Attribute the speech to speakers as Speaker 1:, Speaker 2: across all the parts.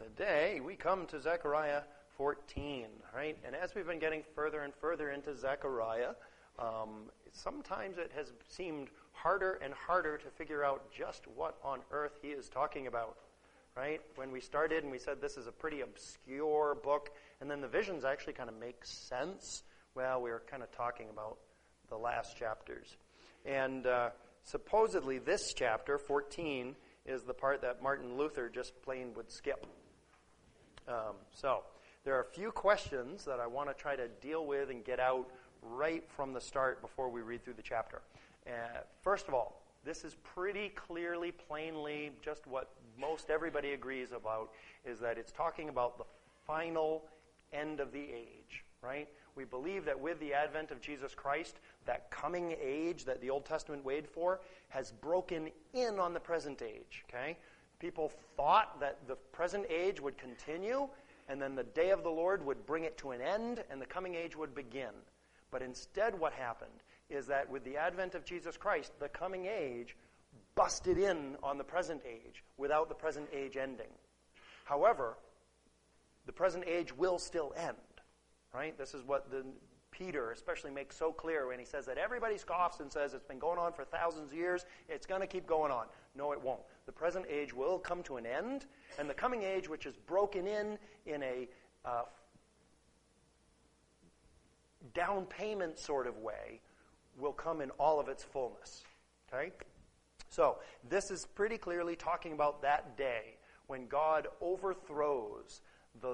Speaker 1: Today, we come to Zechariah 14, right? And as we've been getting further and further into Zechariah, sometimes it has seemed harder and harder to figure out just what on earth he is talking about, right? When we started and we said this is a pretty obscure book, and then the visions actually kind of make sense, well, we were kind of talking about the last chapters. And supposedly this chapter, 14, is the part that Martin Luther just plain would skip. So there are a few questions that I want to try to deal with and get out right from the start before we read through the chapter. First of all, this is pretty clearly, plainly, just what most everybody agrees about, is that it's talking about the final end of the age, right? We believe that with the advent of Jesus Christ, that coming age that the Old Testament waited for has broken in on the present age, okay? People thought that the present age would continue, and then the day of the Lord would bring it to an end, and the coming age would begin. But instead what happened is that with the advent of Jesus Christ, the coming age busted in on the present age without the present age ending. However, the present age will still end, right? This is what Peter especially makes so clear when he says that everybody scoffs and says it's been going on for thousands of years, it's going to keep going on. No, it won't. The present age will come to an end, and the coming age, which is broken in a down payment sort of way, will come in all of its fullness. Okay? So, this is pretty clearly talking about that day when God overthrows the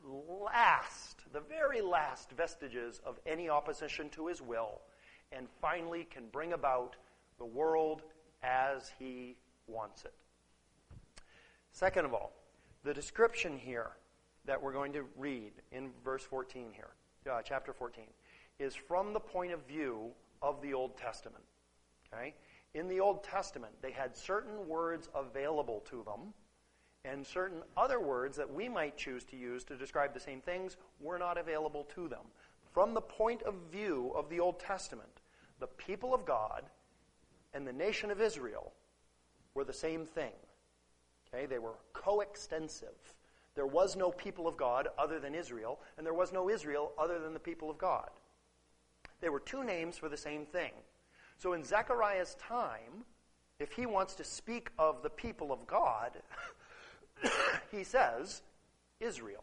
Speaker 1: very last vestiges of any opposition to his will, and finally can bring about the world as he wants it. Second of all, the description here that we're going to read in verse 14 here, chapter 14, is from the point of view of the Old Testament. Okay? In the Old Testament, they had certain words available to them, and certain other words that we might choose to use to describe the same things were not available to them. From the point of view of the Old Testament, the people of God and the nation of Israel were the same thing. Okay? They were coextensive. There was no people of God other than Israel, and there was no Israel other than the people of God. They were two names for the same thing. So in Zechariah's time, if he wants to speak of the people of God, he says, Israel.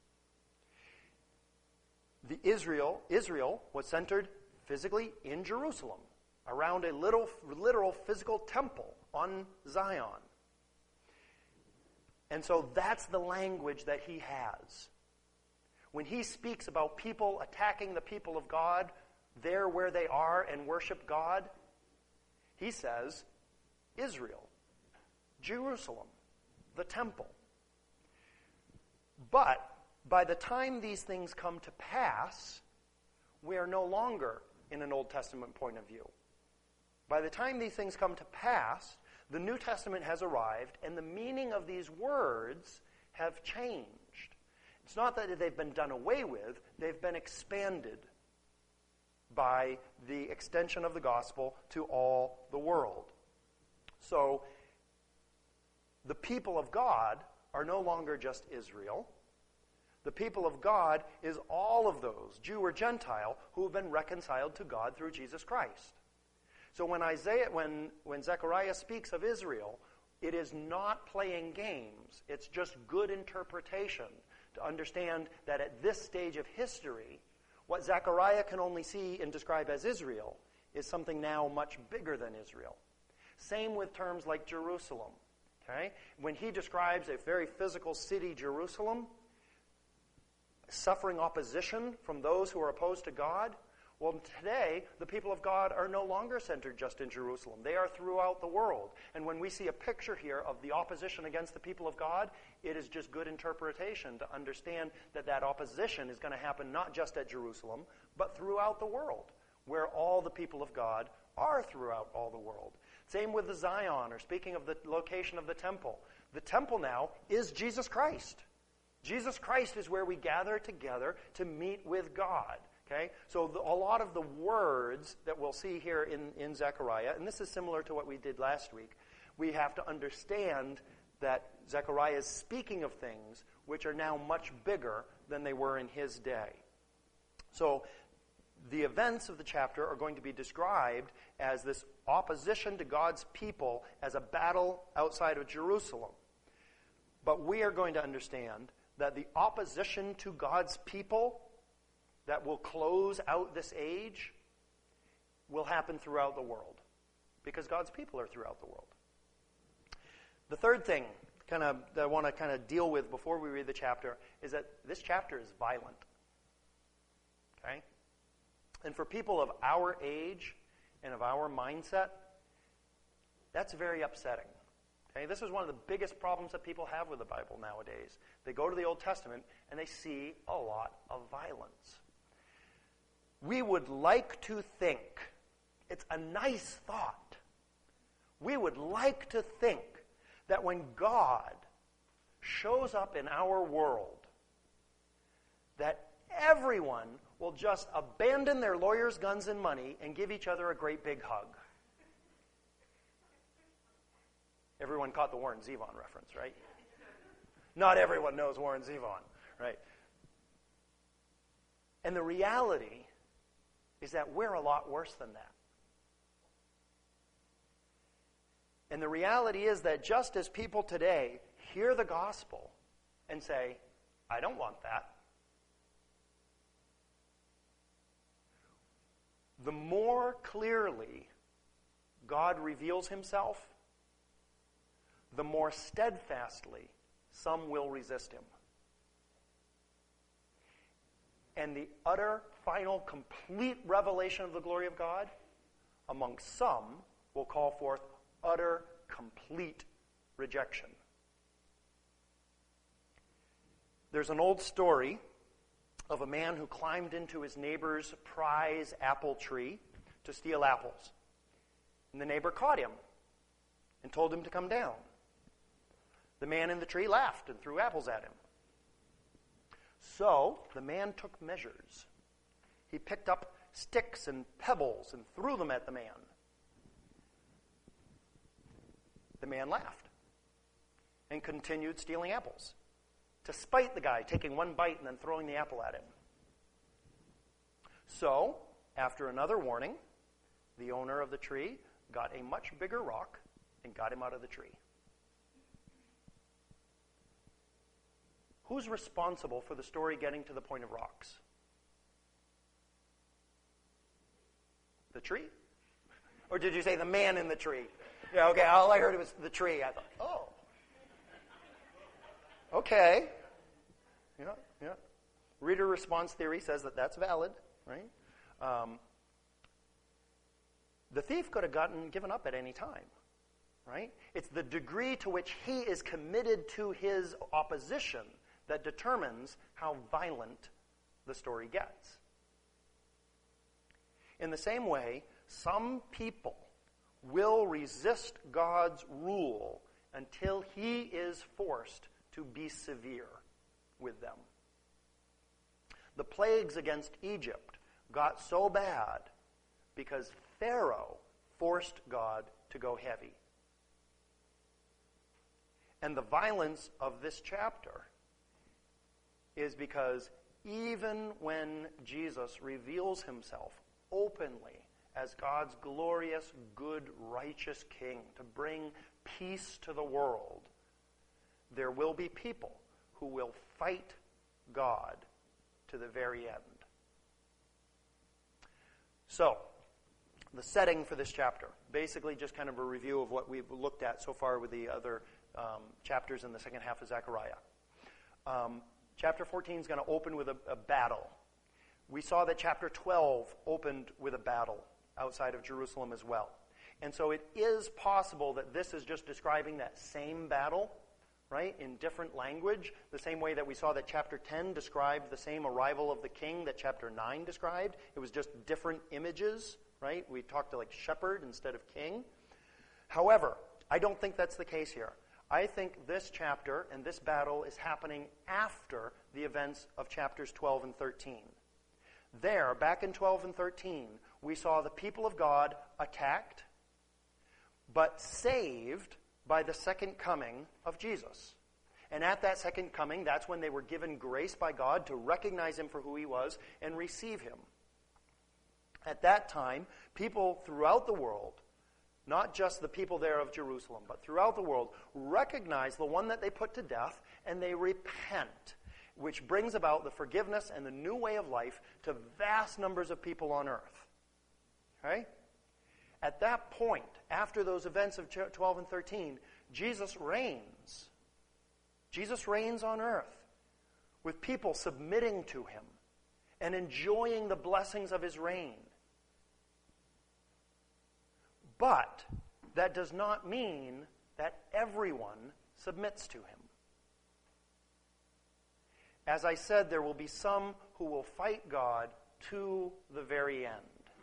Speaker 1: Israel was centered physically in Jerusalem, around a literal physical temple on Zion. And so that's the language that he has. When he speaks about people attacking the people of God, there where they are and worship God, he says, Israel, Jerusalem, the temple. But by the time these things come to pass, we are no longer in an Old Testament point of view. By the time these things come to pass, the New Testament has arrived, and the meaning of these words have changed. It's not that they've been done away with, they've been expanded by the extension of the gospel to all the world. So, the people of God are no longer just Israel. The people of God is all of those, Jew or Gentile, who have been reconciled to God through Jesus Christ. So when Zechariah speaks of Israel, it is not playing games. It's just good interpretation to understand that at this stage of history, what Zechariah can only see and describe as Israel is something now much bigger than Israel. Same with terms like Jerusalem. Okay? When he describes a very physical city, Jerusalem, suffering opposition from those who are opposed to God, well, today, the people of God are no longer centered just in Jerusalem. They are throughout the world. And when we see a picture here of the opposition against the people of God, it is just good interpretation to understand that that opposition is going to happen not just at Jerusalem, but throughout the world, where all the people of God are throughout all the world. Same with the Zion, or speaking of the location of the temple. The temple now is Jesus Christ. Jesus Christ is where we gather together to meet with God. Okay? So a lot of the words that we'll see here in Zechariah, and this is similar to what we did last week, we have to understand that Zechariah is speaking of things which are now much bigger than they were in his day. So the events of the chapter are going to be described as this opposition to God's people as a battle outside of Jerusalem. But we are going to understand that the opposition to God's people that will close out this age will happen throughout the world, because God's people are throughout the world. The third thing that I want to deal with before we read the chapter is that this chapter is violent. Okay? And for people of our age and of our mindset, that's very upsetting. Okay? This is one of the biggest problems that people have with the Bible nowadays. They go to the Old Testament and they see a lot of violence. We would like to think, it's a nice thought, we would like to think that when God shows up in our world, that everyone will just abandon their lawyers, guns, and money and give each other a great big hug. Everyone caught the Warren Zevon reference, right? Not everyone knows Warren Zevon, right? And the reality is that we're a lot worse than that. And the reality is that just as people today hear the gospel and say, I don't want that, the more clearly God reveals himself, the more steadfastly some will resist him. And the utter, final, complete revelation of the glory of God among some will call forth utter, complete rejection. There's an old story of a man who climbed into his neighbor's prize apple tree to steal apples. And the neighbor caught him and told him to come down. The man in the tree laughed and threw apples at him. So the man took measures. He picked up sticks and pebbles and threw them at the man. The man laughed and continued stealing apples, to spite the guy taking one bite and then throwing the apple at him. So, after another warning, the owner of the tree got a much bigger rock and got him out of the tree. Who's responsible for the story getting to the point of rocks? The tree? Or did you say the man in the tree? Yeah, okay, all I heard was the tree. I thought, oh. Okay. Yeah. Reader response theory says that that's valid, right? The thief could have given up at any time, right? It's the degree to which he is committed to his opposition that determines how violent the story gets. In the same way, some people will resist God's rule until he is forced to be severe with them. The plagues against Egypt got so bad because Pharaoh forced God to go heavy. And the violence of this chapter is because even when Jesus reveals himself openly as God's glorious, good, righteous King to bring peace to the world, there will be people who will fight God to the very end. So, the setting for this chapter, basically just kind of a review of what we've looked at so far with the other chapters in the second half of Zechariah. Chapter 14 is going to open with a battle. We saw that chapter 12 opened with a battle outside of Jerusalem as well. And so it is possible that this is just describing that same battle, right, in different language, the same way that we saw that chapter 10 described the same arrival of the king that chapter 9 described. It was just different images, right? We talked to like shepherd instead of king. However, I don't think that's the case here. I think this chapter and this battle is happening after the events of chapters 12 and 13. There, back in 12 and 13, we saw the people of God attacked, but saved by the second coming of Jesus. And at that second coming, that's when they were given grace by God to recognize him for who he was and receive him. At that time, people throughout the world, not just the people there of Jerusalem, but throughout the world, recognize the one that they put to death, and they repent, which brings about the forgiveness and the new way of life to vast numbers of people on earth. Okay? At that point, after those events of 12 and 13, Jesus reigns. Jesus reigns on earth with people submitting to him and enjoying the blessings of his reign. But that does not mean that everyone submits to him. As I said, there will be some who will fight God to the very end.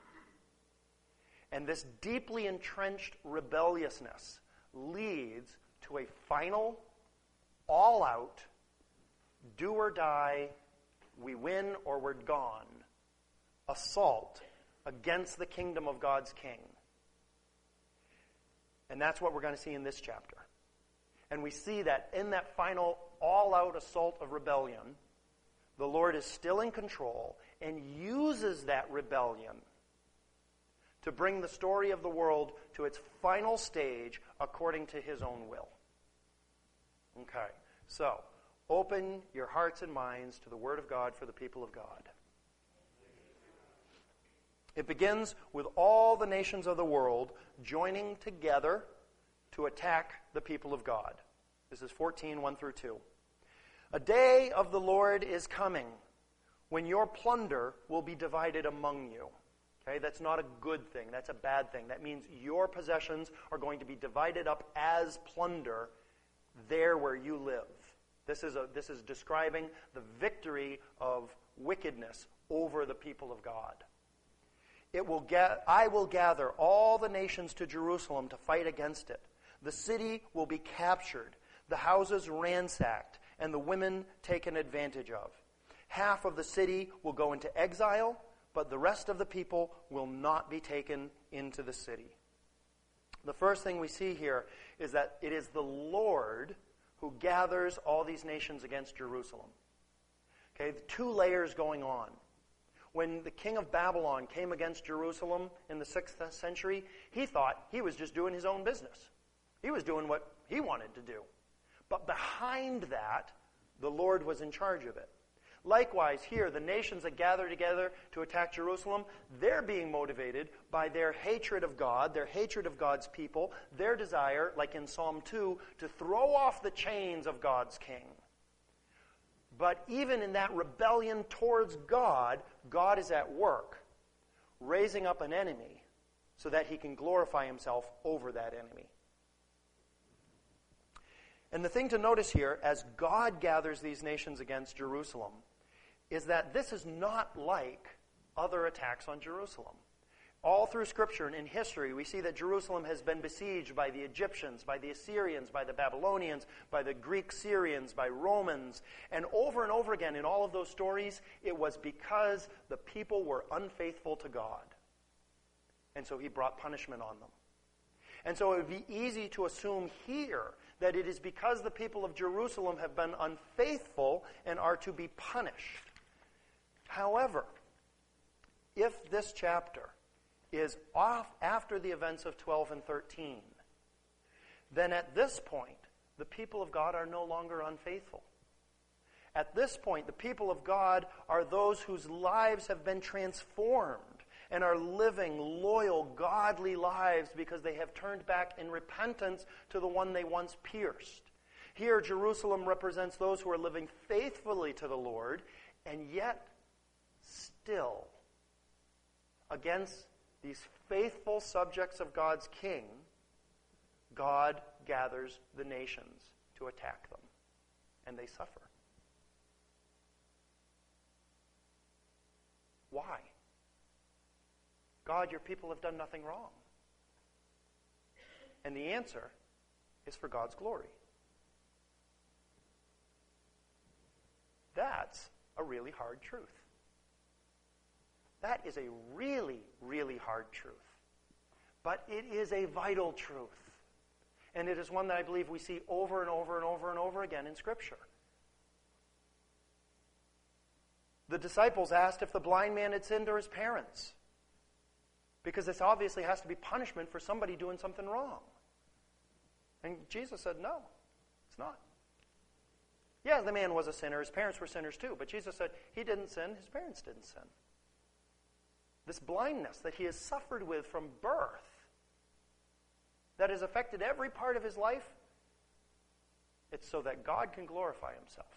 Speaker 1: And this deeply entrenched rebelliousness leads to a final, all-out, do or die, we win or we're gone, assault against the kingdom of God's King. And that's what we're going to see in this chapter. And we see that in that final all-out assault of rebellion, the Lord is still in control and uses that rebellion to bring the story of the world to its final stage according to his own will. Okay, so open your hearts and minds to the Word of God for the people of God. It begins with all the nations of the world joining together to attack the people of God. This is 14, 1 through 2. A day of the Lord is coming when your plunder will be divided among you. Okay, that's not a good thing. That's a bad thing. That means your possessions are going to be divided up as plunder there where you live. This is describing the victory of wickedness over the people of God. I will gather all the nations to Jerusalem to fight against it. The city will be captured, the houses ransacked, and the women taken advantage of. Half of the city will go into exile, but the rest of the people will not be taken into the city. The first thing we see here is that it is the Lord who gathers all these nations against Jerusalem. Okay, the two layers going on. When the king of Babylon came against Jerusalem in the 6th century, he thought he was just doing his own business. He was doing what he wanted to do. But behind that, the Lord was in charge of it. Likewise, here, the nations that gather together to attack Jerusalem, they're being motivated by their hatred of God, their hatred of God's people, their desire, like in Psalm 2, to throw off the chains of God's king. But even in that rebellion towards God, God is at work, raising up an enemy so that he can glorify himself over that enemy. And the thing to notice here, as God gathers these nations against Jerusalem, is that this is not like other attacks on Jerusalem. All through Scripture and in history, we see that Jerusalem has been besieged by the Egyptians, by the Assyrians, by the Babylonians, by the Greek Syrians, by Romans. And over again in all of those stories, it was because the people were unfaithful to God. And so he brought punishment on them. And so it would be easy to assume here that it is because the people of Jerusalem have been unfaithful and are to be punished. However, if this chapter is off after the events of 12 and 13, then at this point, the people of God are no longer unfaithful. At this point, the people of God are those whose lives have been transformed and are living loyal, godly lives because they have turned back in repentance to the one they once pierced. Here, Jerusalem represents those who are living faithfully to the Lord, and yet still, against these faithful subjects of God's king, God gathers the nations to attack them, and they suffer. Why? God, your people have done nothing wrong. And the answer is for God's glory. That's a really hard truth. That is a really, really hard truth. But it is a vital truth. And it is one that I believe we see over and over and over and over again in Scripture. The disciples asked if the blind man had sinned or his parents, because this obviously has to be punishment for somebody doing something wrong. And Jesus said, no, it's not. Yeah, the man was a sinner. His parents were sinners too. But Jesus said he didn't sin. His parents didn't sin. This blindness that he has suffered with from birth, that has affected every part of his life, it's so that God can glorify himself.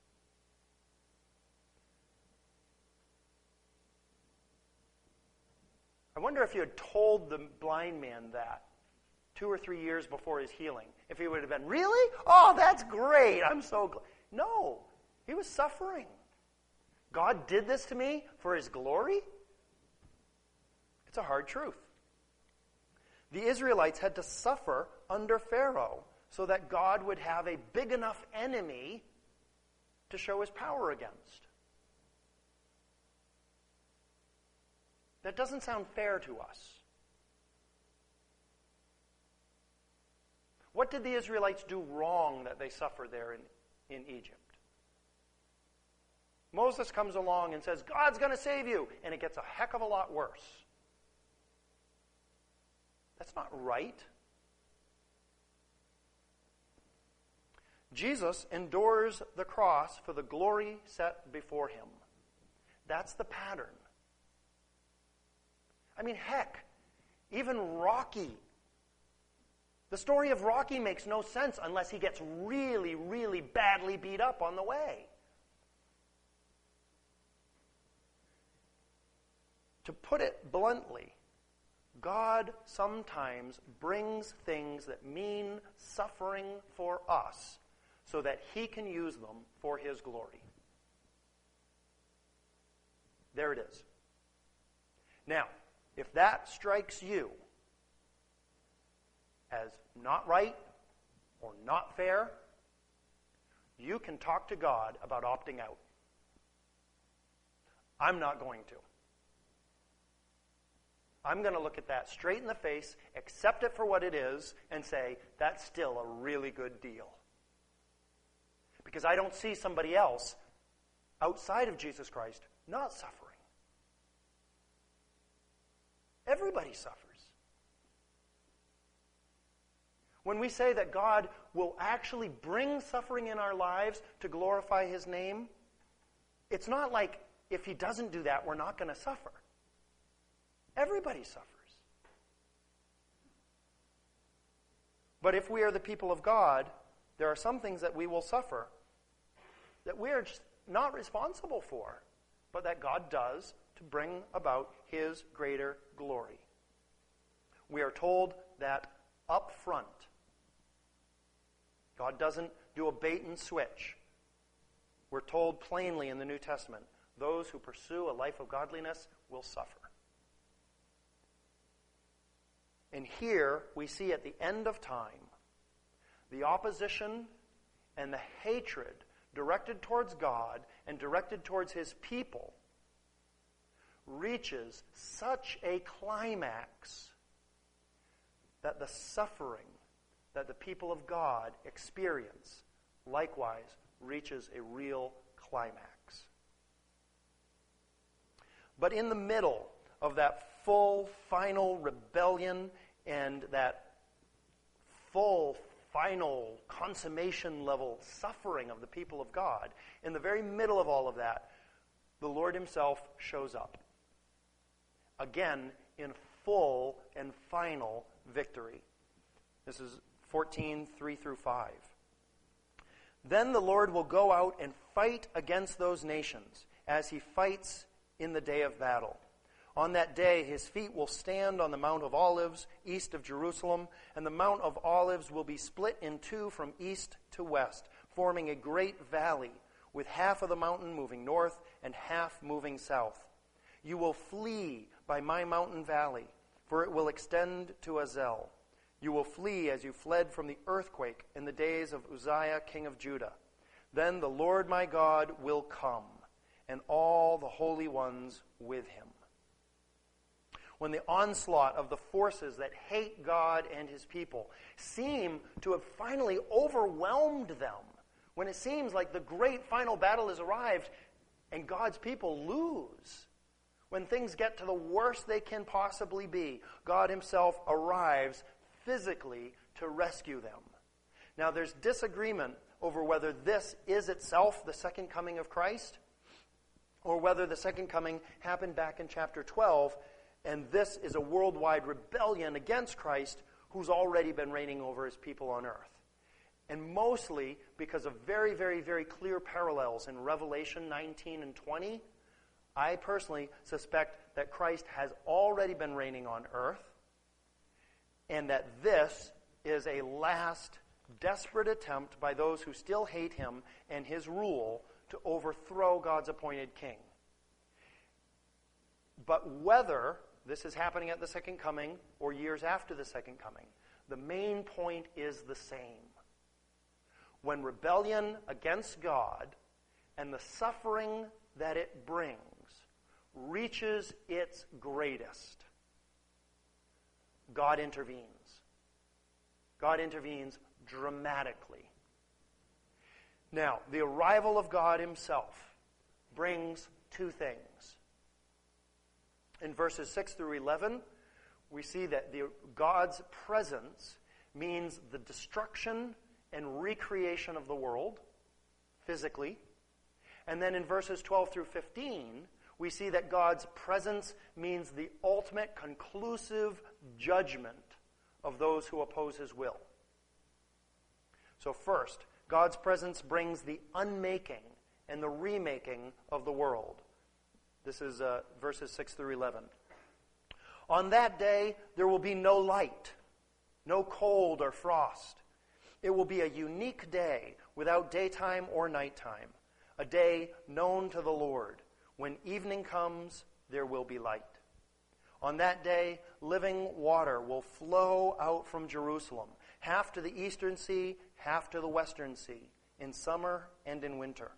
Speaker 1: I wonder if you had told the blind man that 2 or 3 years before his healing, if he would have been, really? Oh, that's great. I'm so glad. No, he was suffering. God did this to me for his glory? It's a hard truth. The Israelites had to suffer under Pharaoh so that God would have a big enough enemy to show his power against. That doesn't sound fair to us. What did the Israelites do wrong that they suffered there in Egypt? Moses comes along and says, God's going to save you, and it gets a heck of a lot worse. That's not right. Jesus endures the cross for the glory set before him. That's the pattern. I mean, heck, even Rocky. The story of Rocky makes no sense unless he gets really, really badly beat up on the way. To put it bluntly, God sometimes brings things that mean suffering for us so that he can use them for his glory. There it is. Now, if that strikes you as not right or not fair, you can talk to God about opting out. I'm not going to. I'm going to look at that straight in the face, accept it for what it is, and say, that's still a really good deal. Because I don't see somebody else outside of Jesus Christ not suffering. Everybody suffers. When we say that God will actually bring suffering in our lives to glorify his name, it's not like if he doesn't do that, we're not going to suffer. Everybody suffers. But if we are the people of God, there are some things that we will suffer that we are just not responsible for, but that God does to bring about his greater glory. We are told that up front. God doesn't do a bait and switch. We're told plainly in the New Testament, those who pursue a life of godliness will suffer. And here we see at the end of time, the opposition and the hatred directed towards God and directed towards his people reaches such a climax that the suffering that the people of God experience likewise reaches a real climax. But in the middle of that full, final rebellion and that full, final, consummation level suffering of the people of God, in the very middle of all of that, the Lord himself shows up. Again, in full and final victory. This is 14, 3 through 5. Then the Lord will go out and fight against those nations as he fights in the day of battle. On that day, his feet will stand on the Mount of Olives, east of Jerusalem, and the Mount of Olives will be split in two from east to west, forming a great valley, with half of the mountain moving north and half moving south. You will flee by my mountain valley, for it will extend to Azel. You will flee as you fled from the earthquake in the days of Uzziah, king of Judah. Then the Lord my God will come, and all the holy ones with him. when the onslaught of the forces that hate God and his people seem to have finally overwhelmed them, when it seems like the great final battle has arrived and God's people lose, when things get to the worst they can possibly be, God himself arrives physically to rescue them. Now, there's disagreement over whether this is itself the second coming of Christ, or whether the second coming happened back in chapter 12, and this is a worldwide rebellion against Christ who's already been reigning over his people on earth. And mostly because of very, very, very clear parallels in Revelation 19 and 20, I personally suspect that Christ has already been reigning on earth, and that this is a last desperate attempt by those who still hate him and his rule to overthrow God's appointed king. But whether this is happening at the second coming or years after the second coming, the main point is the same. When rebellion against God and the suffering that it brings reaches its greatest, God intervenes. God intervenes dramatically. Now, the arrival of God himself brings two things. In verses 6 through 11, we see that God's presence means the destruction and recreation of the world, physically. And then in verses 12 through 15, we see that God's presence means the ultimate conclusive judgment of those who oppose his will. So first, God's presence brings the unmaking and the remaking of the world. This is verses 6 through 11. On that day, there will be no light, no cold or frost. It will be a unique day without daytime or nighttime, a day known to the Lord. When evening comes, there will be light. On that day, living water will flow out from Jerusalem, half to the eastern sea, half to the western sea, in summer and in winter.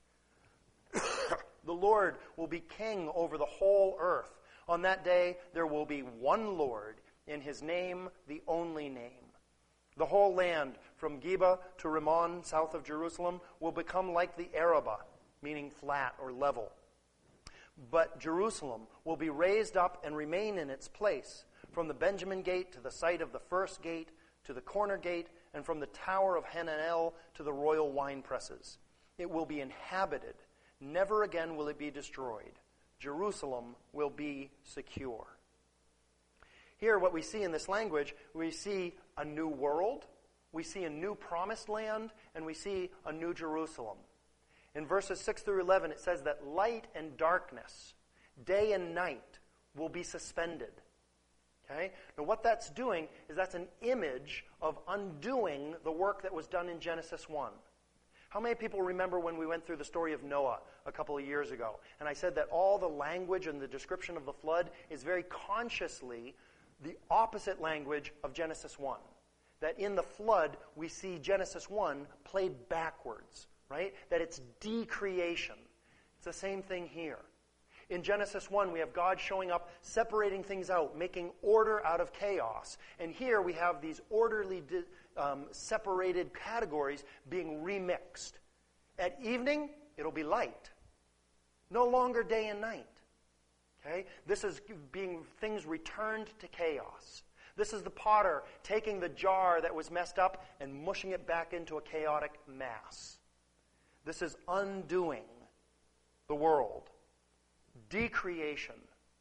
Speaker 1: The Lord will be king over the whole earth. On that day, there will be one Lord, in his name, the only name. The whole land, from Geba to Rimmon, south of Jerusalem, will become like the Arabah, meaning flat or level. But Jerusalem will be raised up and remain in its place, from the Benjamin gate to the site of the first gate, to the corner gate, and from the tower of Hananel to the royal wine presses. It will be inhabited. Never again will it be destroyed. Jerusalem will be secure. Here, what we see in this language, we see a new world, we see a new promised land, and we see a new Jerusalem. In verses 6 through 11, it says that light and darkness, day and night, will be suspended. Okay? Now, what that's doing is that's an image of undoing the work that was done in Genesis 1. How many people remember when we went through the story of Noah a couple of years ago? And I said that all the language and the description of the flood is very consciously the opposite language of Genesis 1. That in the flood, we see Genesis 1 played backwards, right? That it's decreation. It's the same thing here. In Genesis 1, we have God showing up, separating things out, making order out of chaos. And here we have these orderly, separated categories being remixed. At evening, it'll be light. No longer day and night. Okay? This is being things returned to chaos. This is the potter taking the jar that was messed up and mushing it back into a chaotic mass. This is undoing the world. Decreation.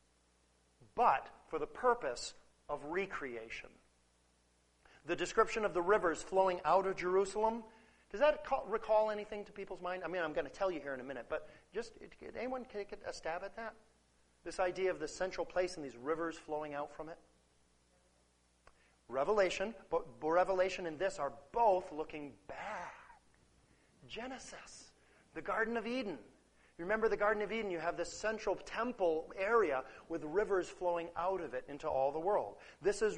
Speaker 1: But for the purpose of recreation. The description of the rivers flowing out of Jerusalem, does that recall anything to people's mind? I mean, I'm going to tell you here in a minute, but just, did anyone take a stab at that? This idea of the central place and these rivers flowing out from it? Revelation, but Revelation and this are both looking back. Genesis, the Garden of Eden. Remember the Garden of Eden, you have this central temple area with rivers flowing out of it into all the world. This is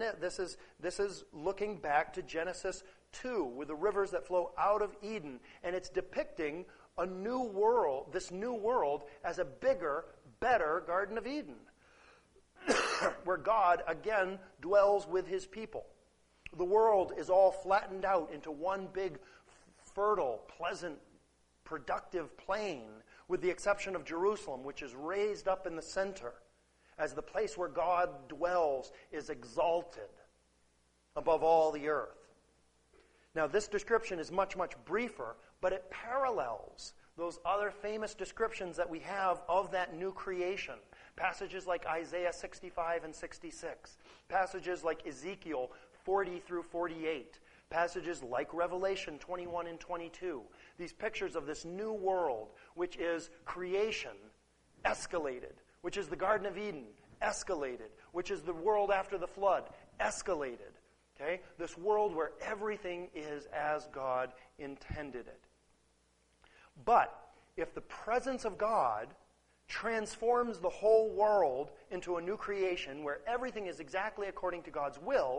Speaker 1: looking back to Genesis 2 with the rivers that flow out of Eden, and it's depicting a new world, this new world as a bigger, better Garden of Eden. where God again dwells with his people. The world is all flattened out into one big, fertile, pleasant, productive plain, with the exception of Jerusalem, which is raised up in the center as the place where God dwells is exalted above all the earth. Now, this description is much, much briefer, but it parallels those other famous descriptions that we have of that new creation. Passages like Isaiah 65 and 66. Passages like Ezekiel 40 through 48. Passages like Revelation 21 and 22. These pictures of this new world, which is creation, escalated. Which is the Garden of Eden, escalated. Which is the world after the flood, escalated. Okay? This world where everything is as God intended it. But if the presence of God transforms the whole world into a new creation where everything is exactly according to God's will,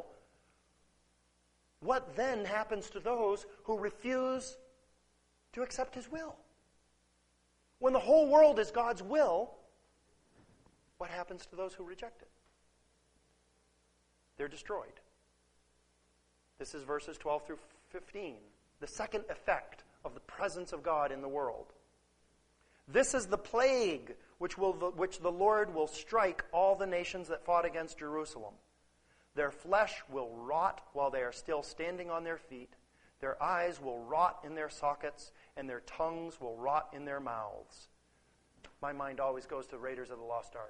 Speaker 1: what then happens to those who refuse to accept his will? When the whole world is God's will, what happens to those who reject it? They're destroyed. This is verses 12 through 15. The second effect of the presence of God in the world. This is the plague which the Lord will strike all the nations that fought against Jerusalem. Their flesh will rot while they are still standing on their feet. Their eyes will rot in their sockets, and their tongues will rot in their mouths. My mind always goes to Raiders of the Lost Ark.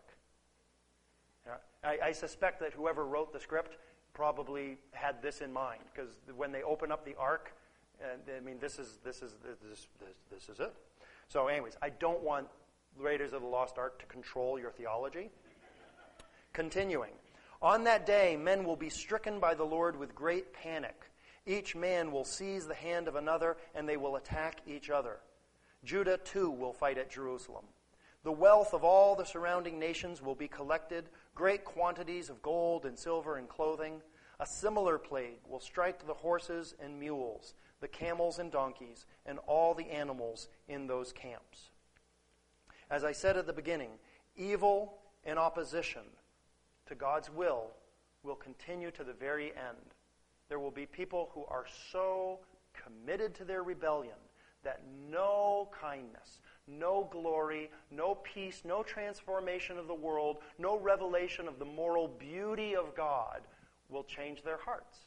Speaker 1: I suspect that whoever wrote the script probably had this in mind, because when they open up the ark, I mean, this is it. So, anyways, I don't want Raiders of the Lost Ark to control your theology. Continuing, on that day, men will be stricken by the Lord with great panic. Each man will seize the hand of another, and they will attack each other. Judah too will fight at Jerusalem. The wealth of all the surrounding nations will be collected, great quantities of gold and silver and clothing. A similar plague will strike the horses and mules, the camels and donkeys, and all the animals in those camps. As I said at the beginning, evil and opposition to God's will continue to the very end. There will be people who are so committed to their rebellion that no kindness, no glory, no peace, no transformation of the world, no revelation of the moral beauty of God will change their hearts.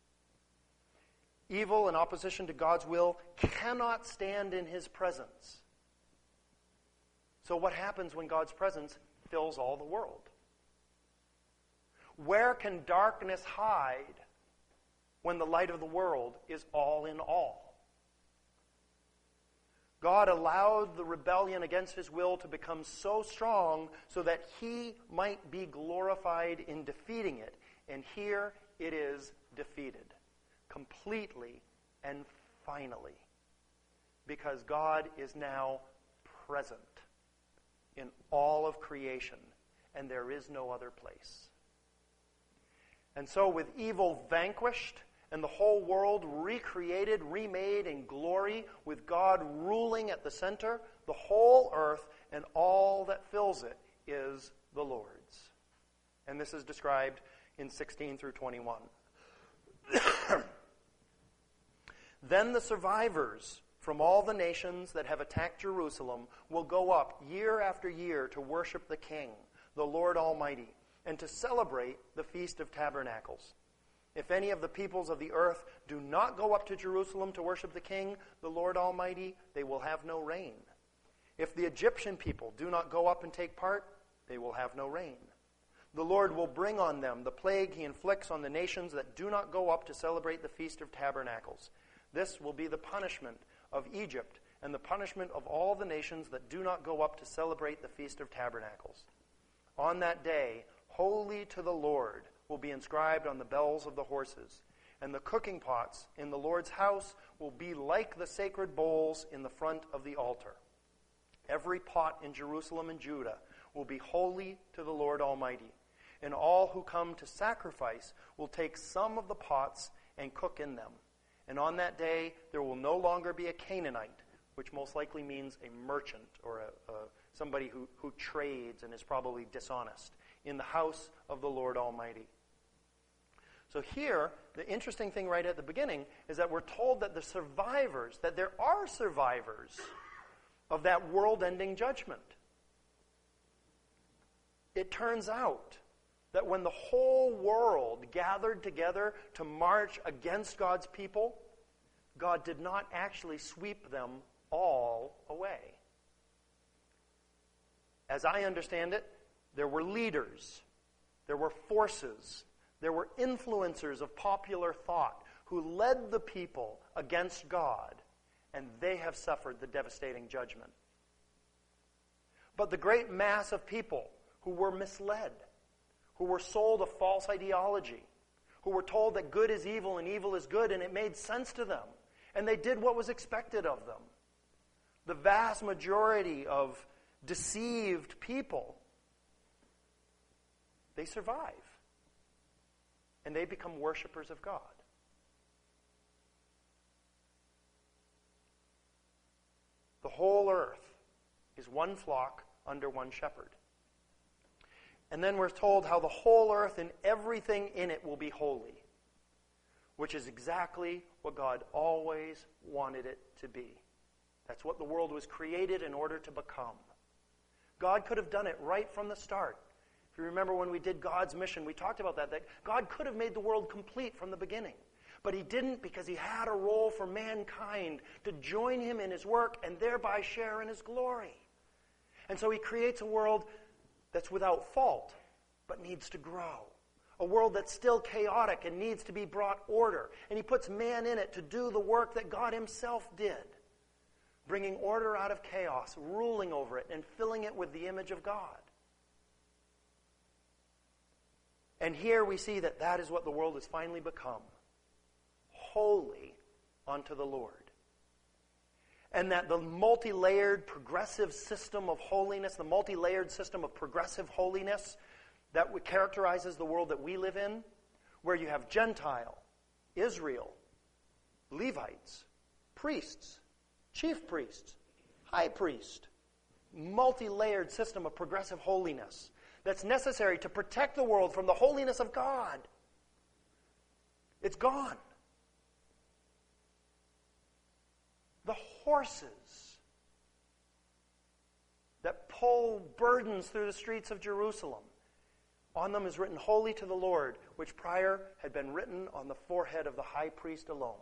Speaker 1: Evil in opposition to God's will cannot stand in his presence. So what happens when God's presence fills all the world? Where can darkness hide when the light of the world is all in all? God allowed the rebellion against his will to become so strong so that he might be glorified in defeating it. And here it is defeated, completely and finally, because God is now present in all of creation, and there is no other place. And so with evil vanquished, and the whole world recreated, remade in glory, with God ruling at the center, the whole earth and all that fills it is the Lord's. And this is described in 16 through 21. Then the survivors from all the nations that have attacked Jerusalem will go up year after year to worship the King, the Lord Almighty, and to celebrate the Feast of Tabernacles. If any of the peoples of the earth do not go up to Jerusalem to worship the King, the Lord Almighty, they will have no rain. If the Egyptian people do not go up and take part, they will have no rain. The Lord will bring on them the plague he inflicts on the nations that do not go up to celebrate the Feast of Tabernacles. This will be the punishment of Egypt and the punishment of all the nations that do not go up to celebrate the Feast of Tabernacles. On that day, holy to the Lord will be inscribed on the bells of the horses, and the cooking pots in the Lord's house will be like the sacred bowls in the front of the altar. Every pot in Jerusalem and Judah will be holy to the Lord Almighty, and all who come to sacrifice will take some of the pots and cook in them. And on that day there will no longer be a Canaanite, which most likely means a merchant or somebody who trades and is probably dishonest, in the house of the Lord Almighty. So here, the interesting thing right at the beginning is that we're told that that there are survivors of that world-ending judgment. It turns out that when the whole world gathered together to march against God's people, God did not actually sweep them all away. As I understand it, there were leaders, there were forces, there were influencers of popular thought who led the people against God, and they have suffered the devastating judgment. But the great mass of people who were misled, who were sold a false ideology, who were told that good is evil and evil is good, and it made sense to them, and they did what was expected of them. The vast majority of deceived people, they survive, and they become worshipers of God. The whole earth is one flock under one shepherd. And then we're told how the whole earth and everything in it will be holy, which is exactly what God always wanted it to be. That's what the world was created in order to become. God could have done it right from the start. If you remember when we did God's mission, we talked about that God could have made the world complete from the beginning. But he didn't, because he had a role for mankind to join him in his work and thereby share in his glory. And so he creates a world that's without fault, but needs to grow. A world that's still chaotic and needs to be brought order. And he puts man in it to do the work that God himself did, bringing order out of chaos, ruling over it, and filling it with the image of God. And here we see that that is what the world has finally become. Holy unto the Lord. And that the multi-layered progressive system of holiness, the multi-layered system of progressive holiness that characterizes the world that we live in, where you have Gentile, Israel, Levites, priests, chief priests, high priest, multi-layered system of progressive holiness that's necessary to protect the world from the holiness of God. It's gone. The horses that pull burdens through the streets of Jerusalem, on them is written, Holy to the Lord, which prior had been written on the forehead of the high priest alone.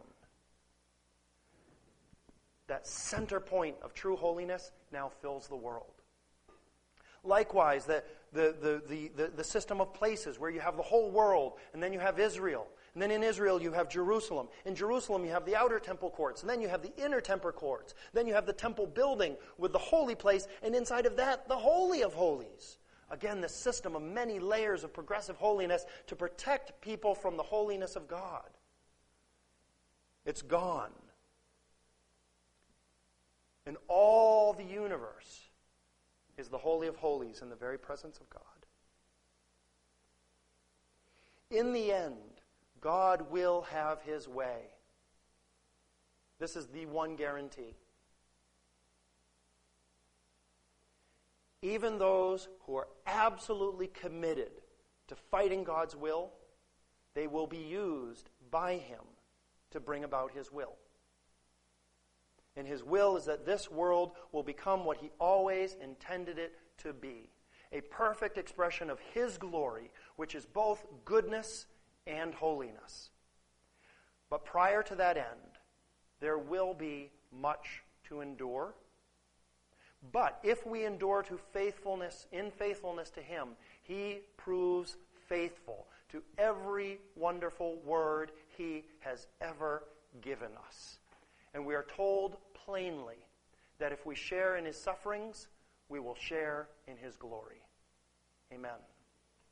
Speaker 1: That center point of true holiness now fills the world. Likewise, the system of places where you have the whole world, and then you have Israel. And then in Israel you have Jerusalem. In Jerusalem you have the outer temple courts. And then you have the inner temple courts. Then you have the temple building with the holy place. And inside of that, the Holy of Holies. Again, this system of many layers of progressive holiness to protect people from the holiness of God. It's gone. And all the universe is the Holy of Holies in the very presence of God. In the end, God will have his way. This is the one guarantee. Even those who are absolutely committed to fighting God's will, they will be used by him to bring about his will. And his will is that this world will become what he always intended it to be. A perfect expression of his glory, which is both goodness and holiness. But prior to that end, there will be much to endure. But if we endure to faithfulness, in faithfulness to him, he proves faithful to every wonderful word he has ever given us. And we are told plainly that if we share in his sufferings, we will share in his glory. Amen.